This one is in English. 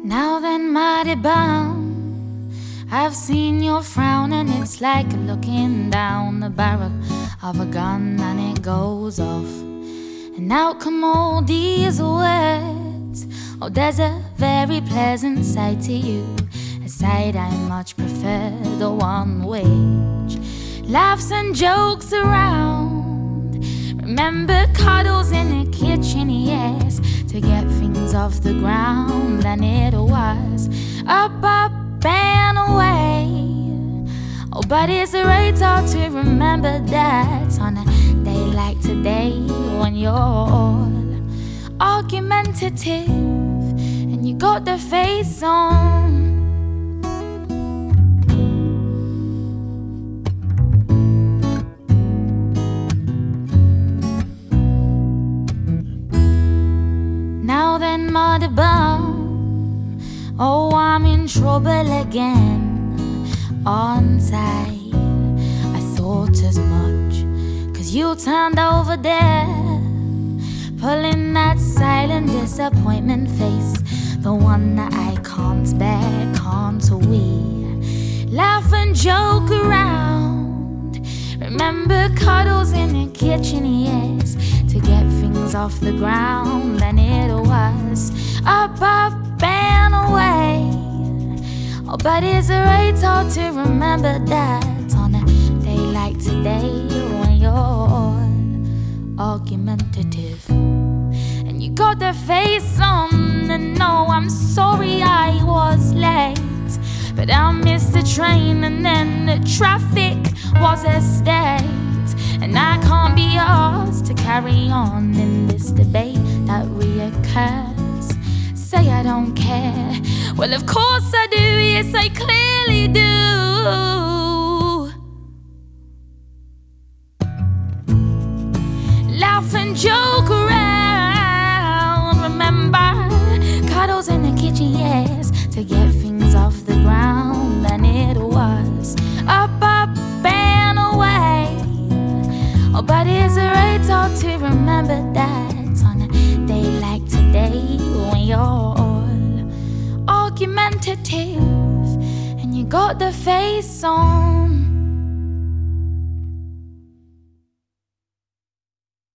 Now then, mighty bound, I've seen your frown, and it's like looking down the barrel of a gun, and it goes off. And out come all these words. Oh, there's a very pleasant side to you, a side I much prefer, the one which laughs and jokes around. Remember cuddles in the kitchen, yes, to get things off the ground. And it was up, up and away. Oh, but it's right hard to remember that on a day like today, when you're all argumentative and you got the face on. Now then, mother bum, oh, I'm in trouble again. On side, I thought as much, 'cause you turned over there, pulling that silent disappointment face, the one that I can't bear. Can't we laugh and joke around? Remember cuddles in the kitchen, yes, to get things off the ground. And it was up, up and away. Oh, but it's right hard to remember that on a day like today, when you're all argumentative and you got the face on. And no, I'm sorry I was late, but I missed the train, and then the traffic was a state. And I can't be asked to carry on in this debate that reoccurs. Say I don't care, well of course I do, yes I clearly do. Laugh and joke around. Remember cuddles in the kitchen, yes, to get things off the ground. And it was up, up and away. Oh, but it's right hard to remember that on a day like today, when you're all argumentative and you got the face on.